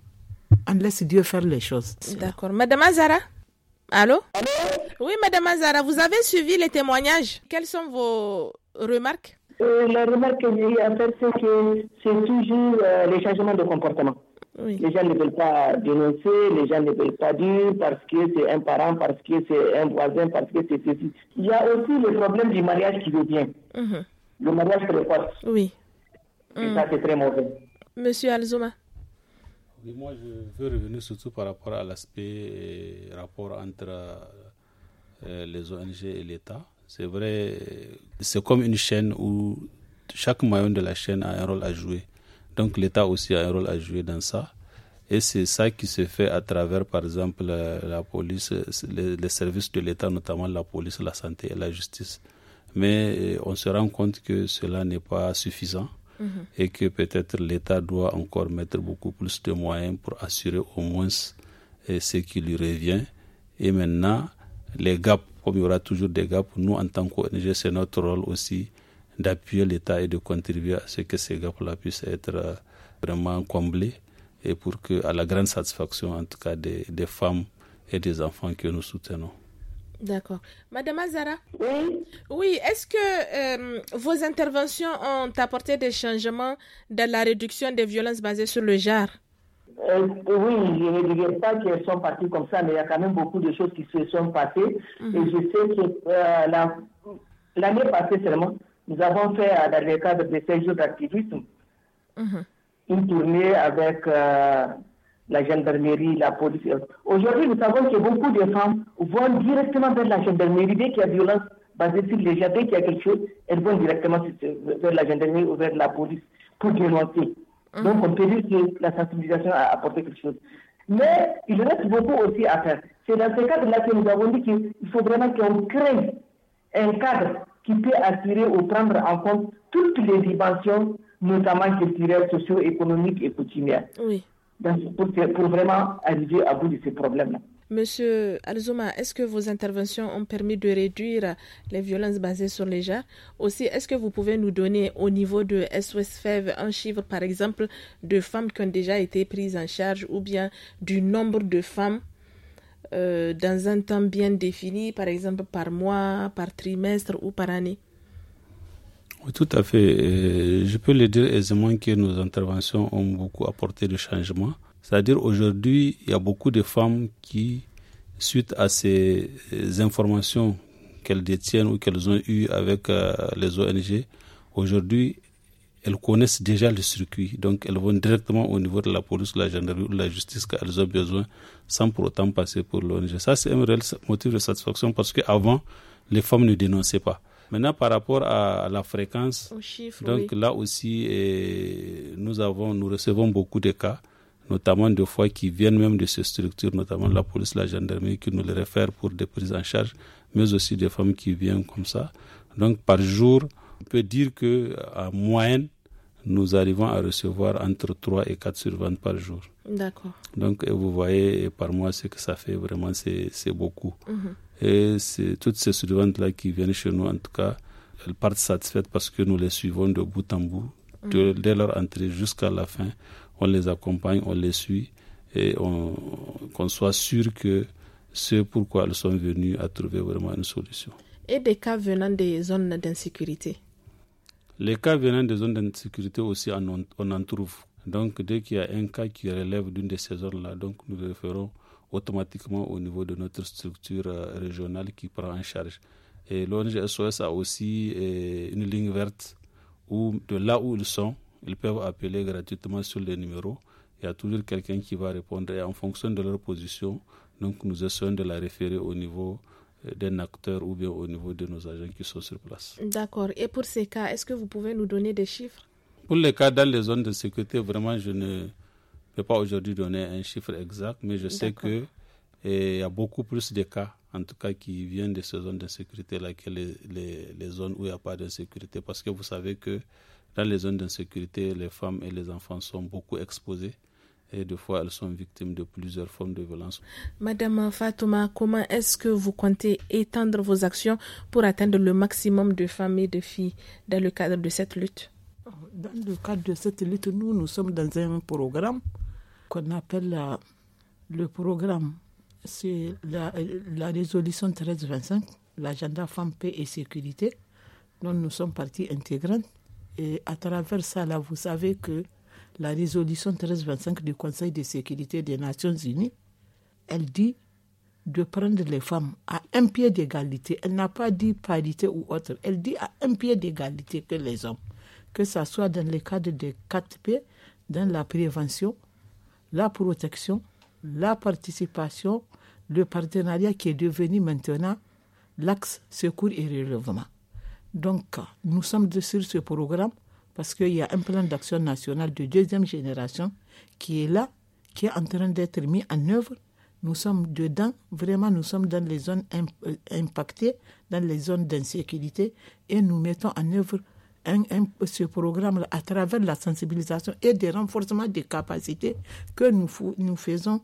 Speaker 4: on laisse Dieu faire les choses.
Speaker 1: D'accord. Madame Azara? Allô?
Speaker 3: Allô?
Speaker 1: Oui, Madame Azara, vous avez suivi les témoignages. Quelles sont vos remarques?
Speaker 3: euh, La remarque que j'ai eu à faire, c'est que c'est toujours euh, les changements de comportement. Oui. Les gens ne veulent pas dénoncer, les gens ne veulent pas dire parce que c'est un parent, parce que c'est un voisin, parce que c'est ceci. Il y a aussi le problème du mariage qui revient. Mm-hmm. Le mariage précoce.
Speaker 1: Oui.
Speaker 3: Et mm. ça, c'est très mauvais.
Speaker 1: Monsieur Alzouma?
Speaker 2: Oui, moi, je veux revenir surtout par rapport à l'aspect euh, rapport entre euh, les O N G et l'État. C'est vrai, c'est comme une chaîne où chaque maillon de la chaîne a un rôle à jouer. Donc, l'État aussi a un rôle à jouer dans ça. Et c'est ça qui se fait à travers, par exemple, la, la police, les, les services de l'État, notamment la police, la santé et la justice. Mais euh, on se rend compte que cela n'est pas suffisant. Mmh. Et que peut-être l'État doit encore mettre beaucoup plus de moyens pour assurer au moins eh, ce qui lui revient. Et maintenant, les gaps, comme il y aura toujours des gaps, nous en tant qu'O N G, c'est notre rôle aussi d'appuyer l'État et de contribuer à ce que ces gaps-là puissent être euh, vraiment comblés et pour que, à la grande satisfaction en tout cas des, des femmes et des enfants que nous soutenons.
Speaker 1: D'accord. Madame Azara?
Speaker 3: Oui.
Speaker 1: Oui, est-ce que euh, vos interventions ont apporté des changements dans la réduction des violences basées sur le genre?
Speaker 3: euh, Oui, je ne dirais pas qu'elles sont parties comme ça, mais il y a quand même beaucoup de choses qui se sont passées. Mm-hmm. Et je sais que euh, la, l'année passée seulement, nous avons fait, dans le cadre de ces jours d'activisme, mm-hmm. une tournée avec... Euh, la gendarmerie, la police. Aujourd'hui, nous savons que beaucoup de femmes vont directement vers la gendarmerie. Dès qu'il y a violence basée sur les gens, dès qu'il y a quelque chose, elles vont directement vers la gendarmerie ou vers la police pour dénoncer. Mmh. Donc, on peut dire que la sensibilisation a apporté quelque chose. Mais il reste beaucoup aussi à faire. C'est dans ce cadre-là que nous avons dit qu'il faut vraiment qu'on crée un cadre qui peut assurer ou prendre en compte toutes les dimensions, notamment culturelles, socio-économiques et coutumières.
Speaker 1: Oui.
Speaker 3: pour, pour vraiment arriver à bout de ces problèmes-là.
Speaker 1: Monsieur Alzouma, est-ce que vos interventions ont permis de réduire les violences basées sur les genres? Aussi, est-ce que vous pouvez nous donner au niveau de S O S F E V un chiffre, par exemple, de femmes qui ont déjà été prises en charge ou bien du nombre de femmes euh, dans un temps bien défini, par exemple par mois, par trimestre ou par année?
Speaker 2: Oui, tout à fait. Je peux le dire aisément que nos interventions ont beaucoup apporté de changements. C'est-à-dire aujourd'hui, il y a beaucoup de femmes qui, suite à ces informations qu'elles détiennent ou qu'elles ont eues avec euh, les O N G, aujourd'hui, elles connaissent déjà le circuit. Donc, elles vont directement au niveau de la police, de la gendarmerie ou de la justice qu'elles ont besoin, sans pour autant passer pour l'O N G. Ça, c'est un réel motif de satisfaction parce qu'avant, les femmes ne dénonçaient pas. Maintenant, par rapport à la fréquence,
Speaker 1: chiffre,
Speaker 2: donc
Speaker 1: oui.
Speaker 2: là aussi, eh, nous avons, nous recevons beaucoup de cas, notamment de fois qui viennent même de ces structures, notamment la police, la gendarmerie, qui nous les réfèrent pour des prises en charge, mais aussi des femmes qui viennent comme ça. Donc, par jour, on peut dire qu'en moyenne, nous arrivons à recevoir entre trois et quatre survenantes par jour.
Speaker 1: D'accord.
Speaker 2: Donc, vous voyez, par mois, ce que ça fait, vraiment, c'est, c'est beaucoup.
Speaker 1: Mm-hmm.
Speaker 2: Et c'est toutes ces survivantes-là qui viennent chez nous, en tout cas, elles partent satisfaites parce que nous les suivons de bout en bout, de, dès leur entrée jusqu'à la fin. On les accompagne, on les suit et on, qu'on soit sûr que c'est pourquoi elles sont venues à trouver vraiment une solution.
Speaker 1: Et des cas venant des zones d'insécurité?
Speaker 2: Les cas venant des zones d'insécurité aussi, on, on en trouve. Donc, dès qu'il y a un cas qui relève d'une de ces zones-là, donc nous le référons automatiquement au niveau de notre structure euh, régionale qui prend en charge. Et l'O N G S O S a aussi euh, une ligne verte où, de là où ils sont, ils peuvent appeler gratuitement sur les numéros. Il y a toujours quelqu'un qui va répondre et en fonction de leur position, donc nous essayons de la référer au niveau d'un acteur ou bien au niveau de nos agents qui sont sur place.
Speaker 1: D'accord. Et pour ces cas, est-ce que vous pouvez nous donner des chiffres?
Speaker 2: Pour les cas dans les zones de sécurité, vraiment, je ne peux pas aujourd'hui donner un chiffre exact, mais je sais qu'il y a beaucoup plus de cas, en tout cas, qui viennent de ces zones d'insécurité-là que les, les, les zones où il n'y a pas d'insécurité. Parce que vous savez que dans les zones d'insécurité, les femmes et les enfants sont beaucoup exposés. Et des fois, elles sont victimes de plusieurs formes de violence.
Speaker 1: Madame Fatouma, comment est-ce que vous comptez étendre vos actions pour atteindre le maximum de femmes et de filles dans le cadre de cette lutte?
Speaker 4: Dans le cadre de cette lutte, nous, nous sommes dans un programme qu'on appelle la, le programme, c'est la, la résolution treize vingt-cinq, l'agenda femmes, paix et sécurité, dont nous sommes partie intégrante. Et à travers ça, là, vous savez que la résolution treize vingt-cinq du Conseil de sécurité des Nations Unies, elle dit de prendre les femmes à un pied d'égalité. Elle n'a pas dit parité ou autre. Elle dit à un pied d'égalité que les hommes. Que ce soit dans le cadre des quatre P, dans la prévention, la protection, la participation, le partenariat qui est devenu maintenant l'axe secours et relèvement. Donc, nous sommes sur ce programme parce qu'il y a un plan d'action national de deuxième génération qui est là, qui est en train d'être mis en œuvre. Nous sommes dedans, vraiment nous sommes dans les zones impactées, dans les zones d'insécurité et nous mettons en œuvre un, un, ce programme à travers la sensibilisation et des renforcements des capacités que nous, nous faisons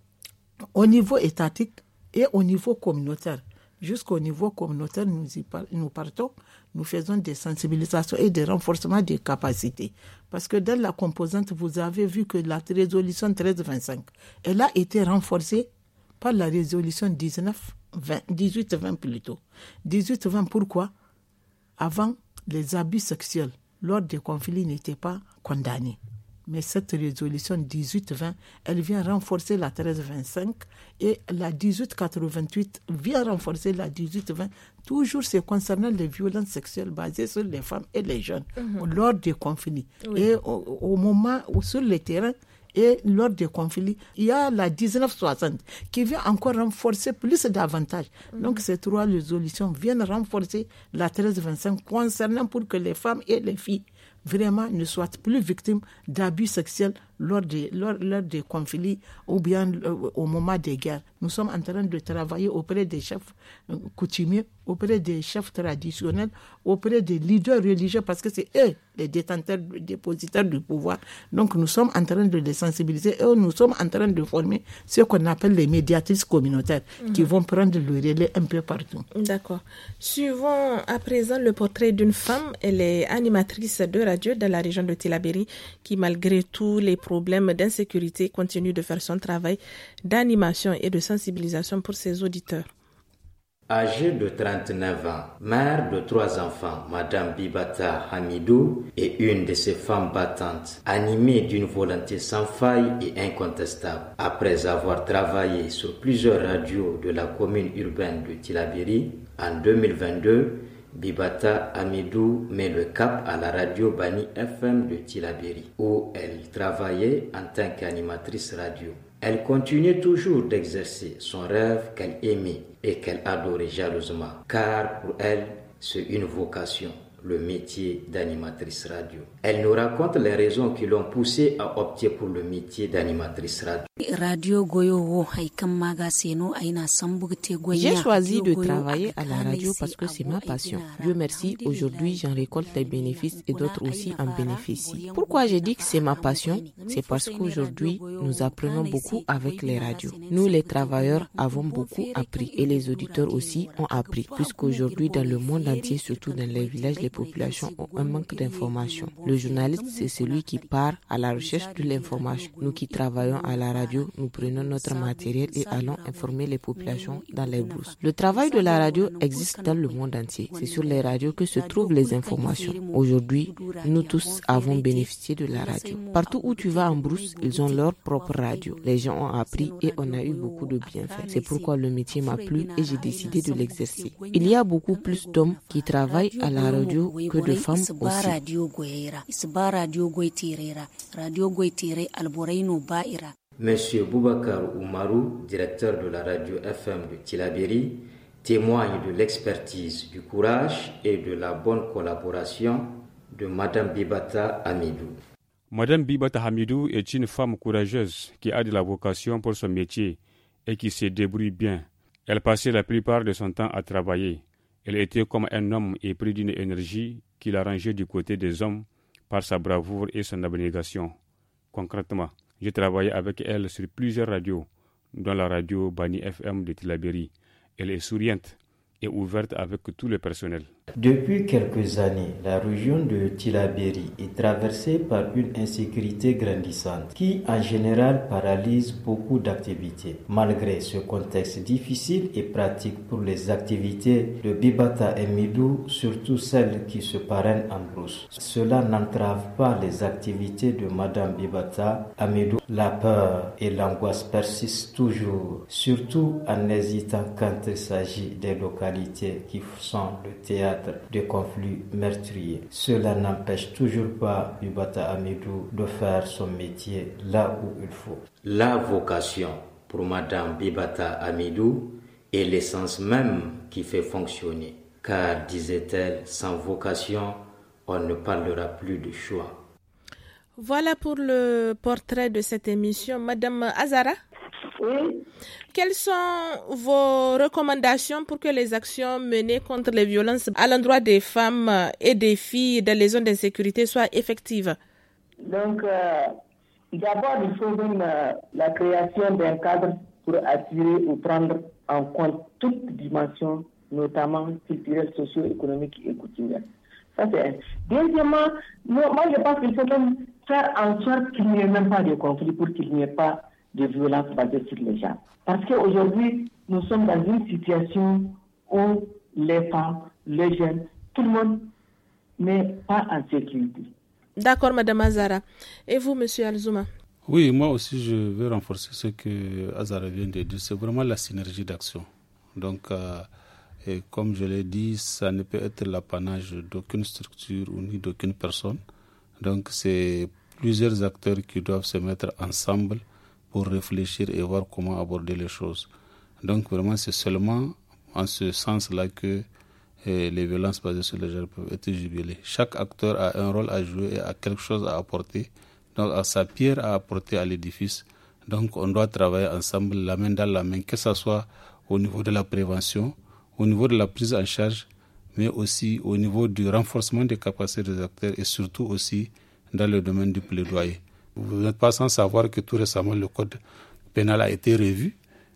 Speaker 4: au niveau étatique et au niveau communautaire. Jusqu'au niveau communautaire, nous, y par, nous partons, nous faisons des sensibilisations et des renforcements des capacités. Parce que dans la composante, vous avez vu que la résolution treize vingt-cinq, elle a été renforcée par la résolution dix-neuf vingt, dix-huit vingt plutôt. dix-huit vingt, pourquoi? Avant, les abus sexuels lors des conflits n'étaient pas condamnés. Mais cette résolution dix-huit vingt, elle vient renforcer la treize vingt-cinq et la dix-huit quatre-vingt-huit vient renforcer la dix-huit vingt. Toujours c'est concernant les violences sexuelles basées sur les femmes et les jeunes mm-hmm. lors des conflits. Oui. Et au, au moment où sur le terrain et lors des conflits, il y a la dix-neuf soixante qui vient encore renforcer plus davantage. Mm-hmm. Donc ces trois résolutions viennent renforcer la treize vingt-cinq concernant pour que les femmes et les filles vraiment ne soient plus victimes d'abus sexuels lors des, lors, lors des conflits ou bien euh, au moment des guerres. Nous sommes en train de travailler auprès des chefs coutumiers, auprès des chefs traditionnels, auprès des leaders religieux parce que c'est eux les détenteurs, les dépositaires du pouvoir. Donc nous sommes en train de les sensibiliser et nous sommes en train de former ce qu'on appelle les médiatrices communautaires mmh. qui vont prendre le relais un peu partout.
Speaker 1: D'accord. Suivons à présent le portrait d'une femme. Elle est animatrice de radio dans la région de Tillabéri qui, malgré tous les problèmes d'insécurité, continue de faire son travail d'animation et de sensibilisation pour ses auditeurs.
Speaker 8: Âgée de trente-neuf ans, mère de trois enfants, Madame Bibata Hamidou est une de ces femmes battantes, animée d'une volonté sans faille et incontestable. Après avoir travaillé sur plusieurs radios de la commune urbaine de Tillabéri, en deux mille vingt-deux, Bibata Hamidou met le cap à la radio Bani F M de Tillabéri, où elle travaillait en tant qu'animatrice radio. Elle continue toujours d'exercer son rêve qu'elle aimait et qu'elle adorait jalousement, car pour elle, c'est une vocation, le métier d'animatrice radio. Elle nous raconte les raisons qui l'ont poussée à opter pour le métier d'animatrice radio.
Speaker 9: J'ai choisi de travailler à la radio parce que c'est ma passion. Dieu merci, aujourd'hui j'en récolte les bénéfices et d'autres aussi en bénéficient. Pourquoi j'ai dit que c'est ma passion? C'est parce qu'aujourd'hui nous apprenons beaucoup avec les radios. Nous les travailleurs avons beaucoup appris et les auditeurs aussi ont appris, puisqu'aujourd'hui dans le monde entier, surtout dans les villages, les populations ont un manque d'informations. Le journaliste, c'est celui qui part à la recherche de l'information. Nous qui travaillons à la radio, nous prenons notre matériel et allons informer les populations dans les brousses. Le travail de la radio existe dans le monde entier. C'est sur les radios que se trouvent les informations. Aujourd'hui, nous tous avons bénéficié de la radio. Partout où tu vas en brousse, ils ont leur propre radio. Les gens ont appris et on a eu beaucoup de bienfaits. C'est pourquoi le métier m'a plu et j'ai décidé de l'exercer. Il y a beaucoup plus d'hommes qui travaillent à la radio que de femmes aussi.
Speaker 8: Monsieur Boubacar Oumarou, directeur de la radio F M de Tillabéri, témoigne de l'expertise, du courage et de la bonne collaboration de Madame Bibata Hamidou.
Speaker 7: Madame Bibata Hamidou est une femme courageuse qui a de la vocation pour son métier et qui se débrouille bien. Elle passait la plupart de son temps à travailler. Elle était comme un homme épris d'une énergie qui la rangeait du côté des hommes par sa bravoure et son abnégation. Concrètement, j'ai travaillé avec elle sur plusieurs radios, dont la radio Bani F M de Tillabéri. Elle est souriante et ouverte avec tout le personnel.
Speaker 8: Depuis quelques années, la région de Tillabéri est traversée par une insécurité grandissante qui, en général, paralyse beaucoup d'activités. Malgré ce contexte difficile et pratique pour les activités de Bibata Hamidou, surtout celles qui se parrainent en brousse, cela n'entrave pas les activités de Madame Bibata Hamidou. La peur et l'angoisse persistent toujours, surtout en hésitant quand il s'agit des localités qui sont le théâtre de conflits meurtriers. Cela n'empêche toujours pas Bibata Hamidou de faire son métier là où il faut. La vocation pour Madame Bibata Hamidou est l'essence même qui fait fonctionner. Car, disait-elle, sans vocation, on ne parlera plus de choix.
Speaker 1: Voilà pour le portrait de cette émission. Madame Azara?
Speaker 3: Oui.
Speaker 1: Quelles sont vos recommandations pour que les actions menées contre les violences à l'endroit des femmes et des filles dans les zones d'insécurité soient effectives?
Speaker 3: Donc, euh, d'abord, il faut même euh, la création d'un cadre pour attirer ou prendre en compte toutes dimensions, notamment culturelles, socio-économiques et coutumières. Ça, c'est un. Deuxièmement, moi, moi, je pense qu'il faut même faire en sorte qu'il n'y ait même pas de conflit pour qu'il n'y ait pas de violence basée sur les gens. Parce qu'aujourd'hui, nous sommes dans une situation où les femmes, les jeunes, tout le monde n'est pas en sécurité.
Speaker 1: D'accord, Madame Azara. Et vous, Monsieur Alzouma?
Speaker 2: Oui, moi aussi, je veux renforcer ce que Azara vient de dire. C'est vraiment la synergie d'action. Donc, euh, et comme je l'ai dit, ça ne peut être l'apanage d'aucune structure ou ni d'aucune personne. Donc, c'est plusieurs acteurs qui doivent se mettre ensemble pour réfléchir et voir comment aborder les choses. Donc vraiment, c'est seulement en ce sens-là que eh, les violences basées sur les genres peuvent être jugulées. Chaque acteur a un rôle à jouer et a quelque chose à apporter, donc a sa pierre à apporter à l'édifice. Donc on doit travailler ensemble, la main dans la main, que ce soit au niveau de la prévention, au niveau de la prise en charge, mais aussi au niveau du renforcement des capacités des acteurs et surtout aussi dans le domaine du plaidoyer. Vous n'êtes pas sans savoir que tout récemment, le code pénal a été revu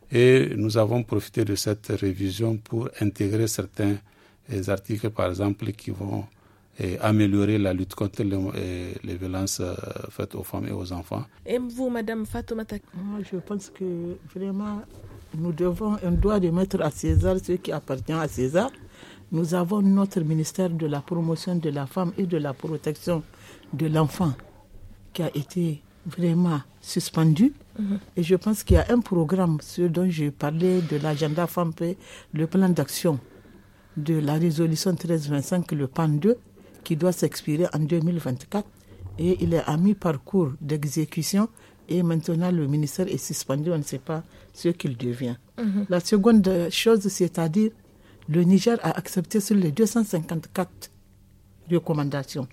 Speaker 2: et nous avons profité de cette révision pour intégrer certains articles, par exemple, qui vont et améliorer la lutte contre les, les violences faites aux femmes et aux enfants.
Speaker 1: Et vous, Madame Fatoumata?
Speaker 4: Moi, je pense que vraiment, nous devons, on doit remettre à César ce qui appartient à César. Nous avons notre ministère de la promotion de la femme et de la protection de l'enfant qui a été vraiment suspendu. Mm-hmm. Et je pense qu'il y a un programme, ce dont je parlais, de l'agenda femme, le plan d'action de la résolution treize vingt-cinq, le P A N deux, qui doit s'expirer en deux mille vingt-quatre, et il est à mi-parcours d'exécution et maintenant le ministère est suspendu, on ne sait pas ce qu'il devient. Mm-hmm. La seconde chose, c'est-à-dire le Niger a accepté sur les deux cent cinquante-quatre recommandations,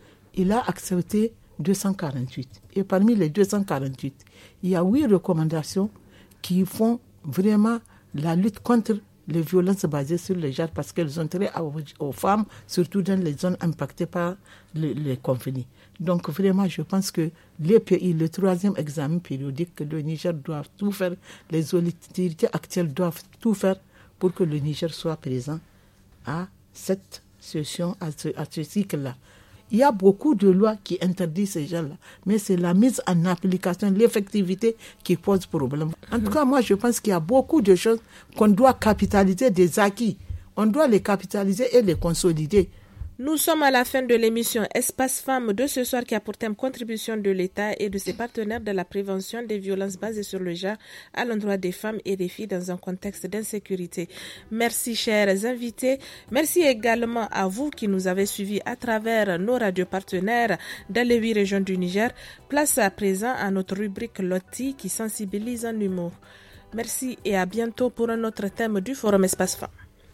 Speaker 4: il a accepté deux cent quarante-huit. Et parmi les deux cent quarante-huit, il y a huit recommandations qui font vraiment la lutte contre les violences basées sur le genre parce qu'elles ont trait aux femmes, surtout dans les zones impactées par les, les conflits. Donc vraiment, je pense que les pays, le troisième examen périodique, que le Niger doit tout faire, les autorités actuelles doivent tout faire pour que le Niger soit présent à cette session, à ce, à ce cycle-là. Il y a beaucoup de lois qui interdisent ces gens-là, mais c'est la mise en application, l'effectivité qui pose problème. En tout cas, moi, je pense qu'il y a beaucoup de choses qu'on doit capitaliser, des acquis. On doit les capitaliser et les consolider.
Speaker 1: Nous sommes à la fin de l'émission Espace Femmes de ce soir qui a pour thème contribution de l'État et de ses partenaires dans la prévention des violences basées sur le genre à l'endroit des femmes et des filles dans un contexte d'insécurité. Merci chers invités. Merci également à vous qui nous avez suivis à travers nos radios partenaires dans les huit régions du Niger. Place à présent à notre rubrique Loti qui sensibilise en humour. Merci et à bientôt pour un autre thème du Forum Espace Femmes.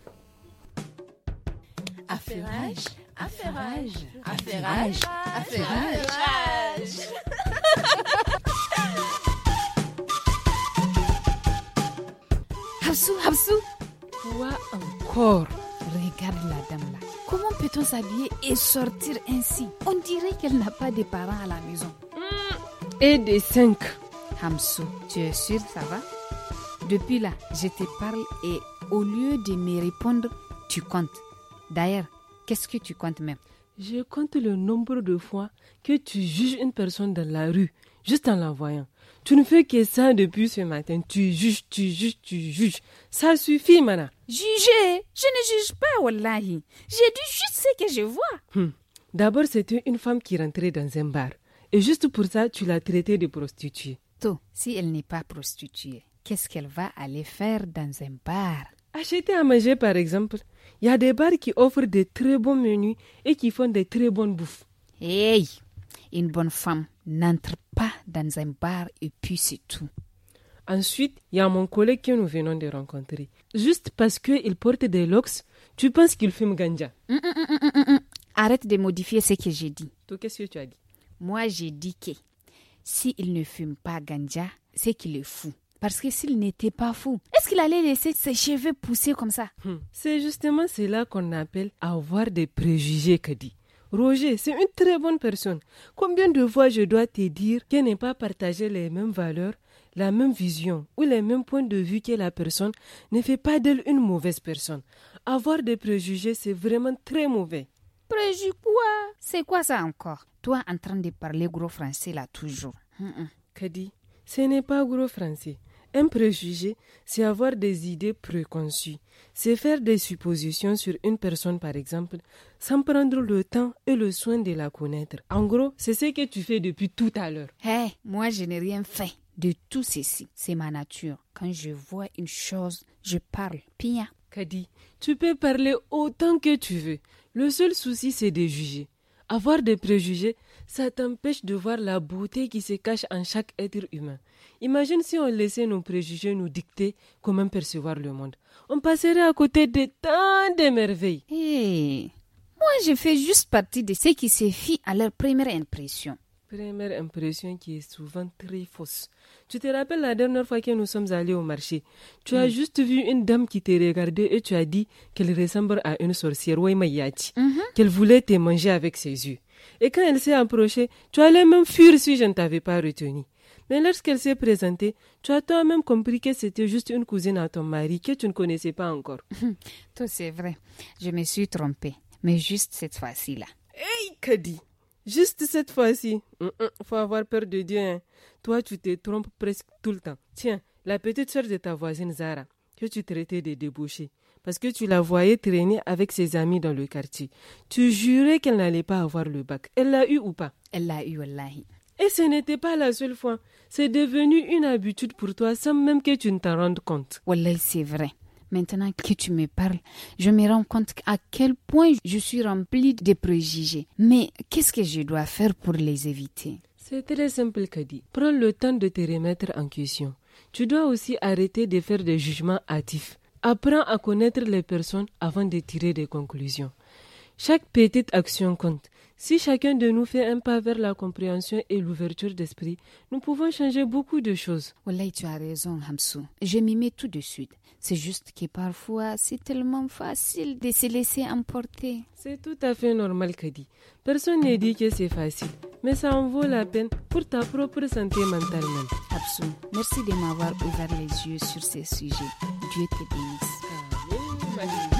Speaker 10: Affairage, affairage, affairage, affairage. Hafsou, Hafsou.
Speaker 11: Quoi encore?
Speaker 10: Regarde la dame là. Comment peut-on s'habiller et sortir ainsi? On dirait qu'elle n'a pas de parents à la maison.
Speaker 11: Mmh. Et des cinq.
Speaker 10: Hamsou, tu es sûre, ça va? Depuis là, je te parle et au lieu de me répondre, tu comptes. D'ailleurs, qu'est-ce que tu comptes même?
Speaker 11: Je compte le nombre de fois que tu juges une personne dans la rue, juste en la voyant. Tu ne fais que ça depuis ce matin. Tu juges, tu juges, tu juges. Ça suffit, Mana.
Speaker 10: Juger? Je ne juge pas, wallahi. J'ai dit juste ce que je vois.
Speaker 11: Hum. D'abord, c'était une femme qui rentrait dans un bar. Et juste pour ça, tu l'as traitée de prostituée.
Speaker 10: Toi, si elle n'est pas prostituée, qu'est-ce qu'elle va aller faire dans un bar?
Speaker 11: Acheter à manger, par exemple. Il y a des bars qui offrent des très bons menus et qui font des très bonnes bouffes.
Speaker 10: Hey, une bonne femme n'entre pas dans un bar et puis c'est tout.
Speaker 11: Ensuite, il y a mon collègue que nous venons de rencontrer. Juste parce qu'il porte des locks, tu penses qu'il fume ganja.
Speaker 10: Mm, mm, mm, mm, mm. Arrête de modifier ce que j'ai dit.
Speaker 11: Toi, qu'est-ce que tu as dit?
Speaker 10: Moi, j'ai dit que s'il ne fume pas ganja, c'est qu'il est fou. Parce que s'il n'était pas fou, est-ce qu'il allait laisser ses cheveux pousser comme ça?
Speaker 11: hum. C'est justement cela qu'on appelle avoir des préjugés, Kadi. Roger, c'est une très bonne personne. Combien de fois je dois te dire qu'elle n'est pas partagé les mêmes valeurs, la même vision ou les mêmes points de vue que la personne ne fait pas d'elle une mauvaise personne. Avoir des préjugés, c'est vraiment très mauvais.
Speaker 10: Préjugés quoi? C'est quoi ça encore? Toi en train de parler gros français là toujours. Mm-mm.
Speaker 11: Kadi, ce n'est pas gros français. Un préjugé, c'est avoir des idées préconçues. C'est faire des suppositions sur une personne, par exemple, sans prendre le temps et le soin de la connaître. En gros, c'est ce que tu fais depuis tout à l'heure.
Speaker 10: Hé, hey, moi je n'ai rien fait de tout ceci. C'est ma nature. Quand je vois une chose, je parle. Pia.
Speaker 11: Kadi, tu peux parler autant que tu veux. Le seul souci, c'est de juger. Avoir des préjugés, ça t'empêche de voir la beauté qui se cache en chaque être humain. Imagine si on laissait nos préjugés nous dicter comment percevoir le monde. On passerait à côté de tant de merveilles.
Speaker 10: Hey, moi, je fais juste partie de ceux qui se fient à leur première impression.
Speaker 11: première impression qui est souvent très fausse. Tu te rappelles la dernière fois que nous sommes allés au marché, tu as mm. juste vu une dame qui t'a regardé et tu as dit qu'elle ressemble à une sorcière, mm-hmm. qu'elle voulait te manger avec ses yeux. Et quand elle s'est approchée, tu allais même fuir si je ne t'avais pas retenu. Mais lorsqu'elle s'est présentée, tu as toi-même compris que c'était juste une cousine à ton mari que tu ne connaissais pas encore.
Speaker 10: Tout c'est vrai, je me suis trompée, mais juste cette fois-ci-là.
Speaker 11: Hey Kadi, juste cette fois-ci, Mm-mm, faut avoir peur de Dieu. Hein. Toi, tu te trompes presque tout le temps. Tiens, la petite soeur de ta voisine Zara, que tu traitais de débauchée, parce que tu la voyais traîner avec ses amis dans le quartier. Tu jurais qu'elle n'allait pas avoir le bac. Elle l'a eu ou pas?
Speaker 10: Elle l'a eu, wallahi.
Speaker 11: Et ce n'était pas la seule fois. C'est devenu une habitude pour toi sans même que tu ne t'en rendes compte.
Speaker 10: Wallahi, c'est vrai. Maintenant que tu me parles, je me rends compte à quel point je suis remplie de préjugés. Mais qu'est-ce que je dois faire pour les éviter?
Speaker 11: C'est très simple, Kadi. Prends le temps de te remettre en question. Tu dois aussi arrêter de faire des jugements hâtifs. Apprends à connaître les personnes avant de tirer des conclusions. Chaque petite action compte. Si chacun de nous fait un pas vers la compréhension et l'ouverture d'esprit, nous pouvons changer beaucoup de choses.
Speaker 10: Wallahi, tu as raison, Hamsou. Je m'y mets tout de suite. C'est juste que parfois, c'est tellement facile de se laisser emporter.
Speaker 11: C'est tout à fait normal, Kadi. Personne ne dit que c'est facile, mais ça en vaut la peine pour ta propre santé mentale même.
Speaker 10: Hamsou, merci de m'avoir ouvert les yeux sur ces sujets. Dieu te bénisse.
Speaker 11: Amen.